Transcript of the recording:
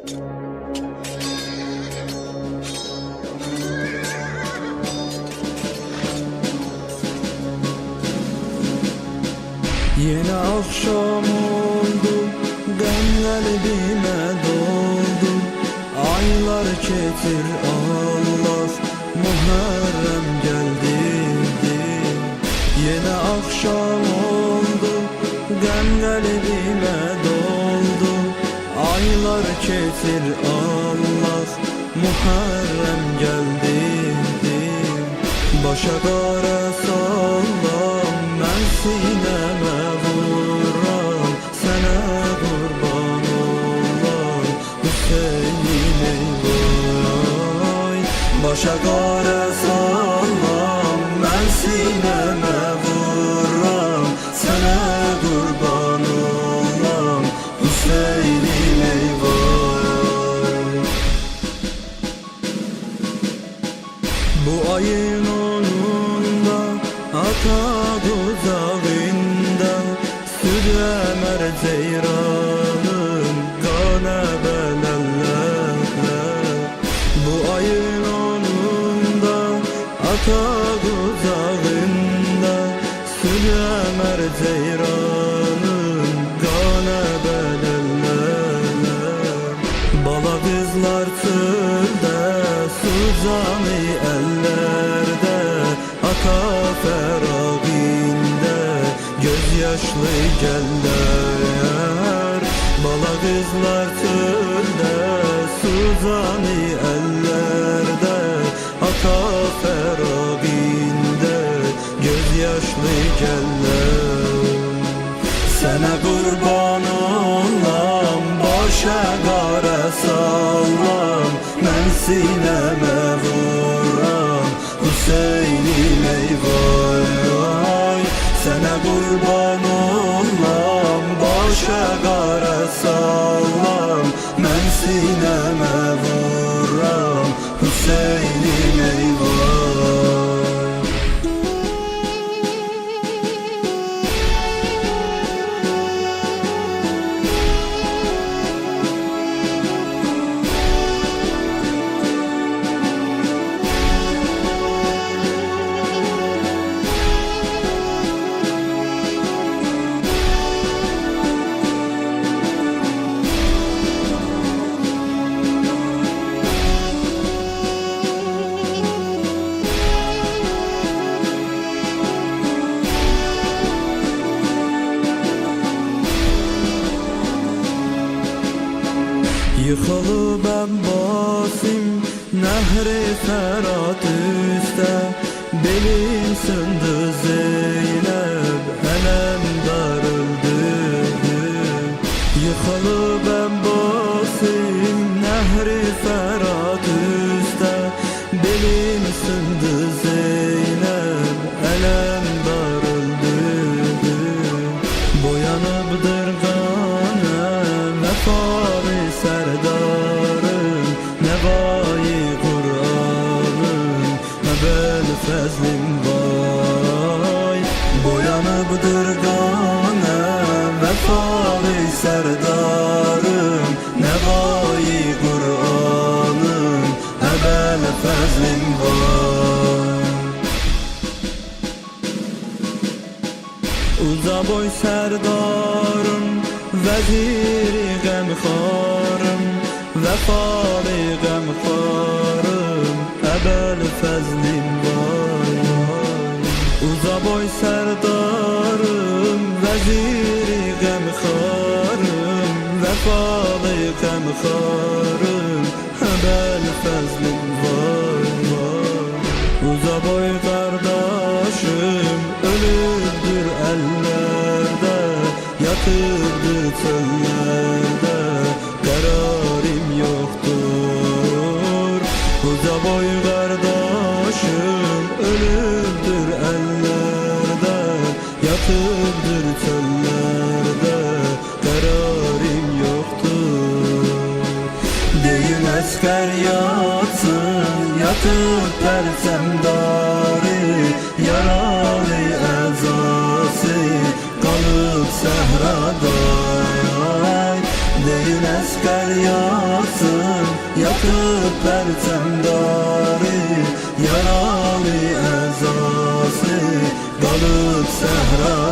Yine akşam oldu, gam kalbime doldu. Aylar ketir Allah, Muharrem geldi. Yine akşam oldu, gam kalbime doldu. Aylar ketir Allah, Muharrem geldi. Başa kara sallam, ben sineme vuram. Sana kurban olam, Hüseyin eyvay. Başa kara sallam, ben sineme vuram. Sana kurban olam, Hüseyin eyvay. Bu ayın onunda, ata duzağında, Süd-Emer ceyranım gane beleller. Bu ayın onunda, ata duzağında, Süd-Emer ceyranım gane beleller. Bala kızlar çölde, Suzan'ı ellerde, ata feraginde, gözyaşlı geller. Bala kızlar çölde, Suzan'ı ellerde, ata feraginde, gözyaşlı geller. Sana kurban olam, başa kara sallam, ben sineme vuram, Hüseyin'im eyvay. Sana kurban olam, başa kara sallam, ben sineme vuram, Hüseyin'im eyvay. Yıkılı ben basim, Nehri Ferhat üstte, belim sındı Zeynep, elem darıldı. Yıkılı ben basim, Nehri Ferhat üstte, belim sındı Zeynep, elem darıldı. Boyanıpdır ganem, vefalı serdarım, nevai Kur'an'ım, ebel fezlim vay. Boyanıpdır ganem, vefalı serdarım, nevai Kur'an'ım, ebel fezlim vay. Uza boy serdarım, veziri gemxarım, vefalı gemxarım, ebel fezlim vay. Uza boy serdarım, veziri gemxarım, vefalı gemxarım, ebel fezlim vay. Uza boy kardeşim, ölüdür ellerde, yatırdır çöllerde, kararım yoktur. Uza boy kardeşim, ölüdür ellerde, yatırdır çöllerde, kararım yoktur. Deyin esker yatsın, yatıp perçemdarı, yaralı ezası, kalıp sehrada. Deyin esker yatsın, perçemdarı, yaralı əzası qalıb səhra.